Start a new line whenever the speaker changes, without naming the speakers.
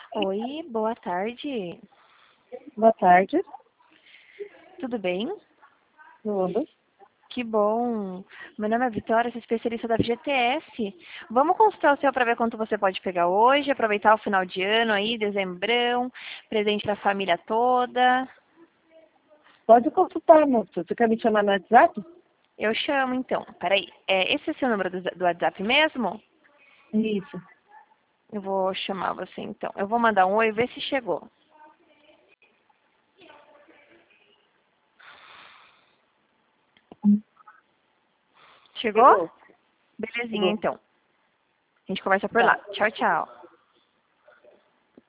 Oi, boa tarde.
Boa tarde.
Tudo bem?
Tudo.
Que bom. Meu nome é Vitória, sou especialista da FGTS. Vamos consultar o seu para ver quanto você pode pegar hoje, aproveitar o final de ano aí, dezembrão, presente para a família toda.
Pode consultar, moço. Você quer me chamar no WhatsApp?
Eu chamo então. Peraí, esse é o seu número do WhatsApp mesmo?
Isso.
Eu vou chamar você então. Eu vou mandar um oi e ver se chegou. Chegou?
Chegou.
Belezinha
Chegou.
então. A gente conversa por lá.
Tá.
Tchau, tchau.